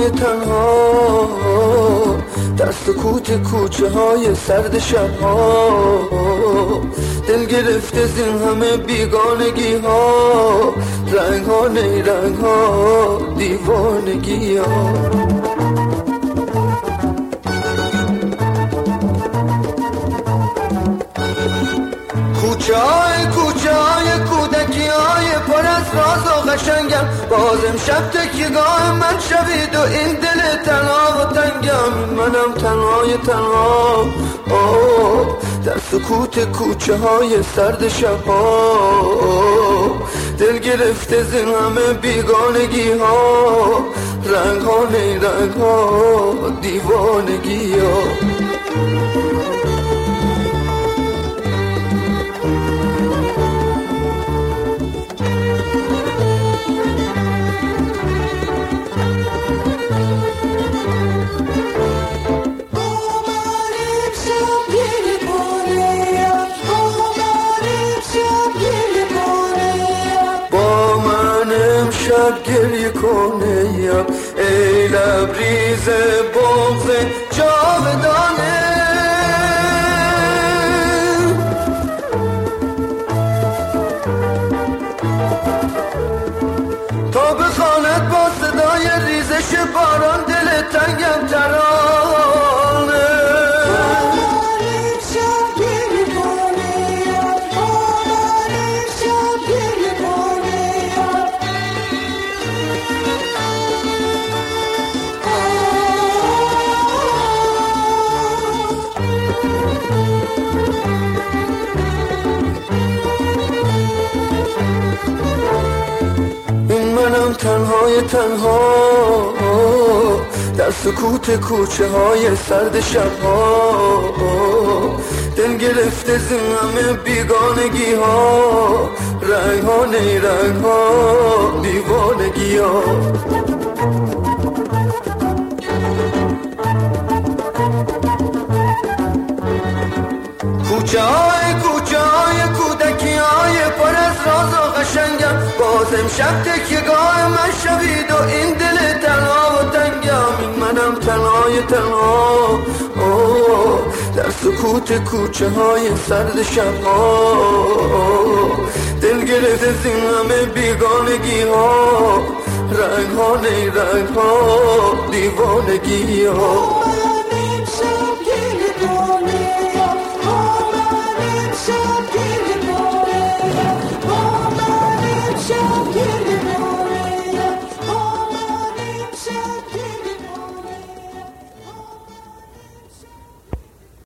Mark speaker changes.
Speaker 1: تنهای تنها در سکوت کوچه های سرد شبها، دل گرفته زین همه بیگانگی ها، رنگ ها نیرنگ ها دیوانگی ها. کوچه های کودکی های پر از راز و قشنگم، باز امشب تکیهگاه من شوید و این دل تنها و تنگم. منم تنهای تنها در سکوت کوچه های سرد شبها، دل گرفته زین همه بیگانگی ها، رنگ ها نیرنگ ها دیوانگی ها. شب گریه کنه یم ای لبریز بغض جاودانه، تا بخواند با صدای ریزش باران دل تنگم ترانه. منم تنهای تنها در سکوت کوچه های سرد شبها، دل گرفته زین همه بیگانگی ها، رنگ ها نیرنگ ها دیوانگی ها. کوچه های کودکی های پر از راز و قشنگم، باز امشب تکیهگاه من شوید و این دل تنها و تنگم. منم تنهای تنها در سکوت کوچه های سرد شبها، دل گرفته زین همه بیگانگی ها، رنگ ها نیرنگ ها دیوانگی ها.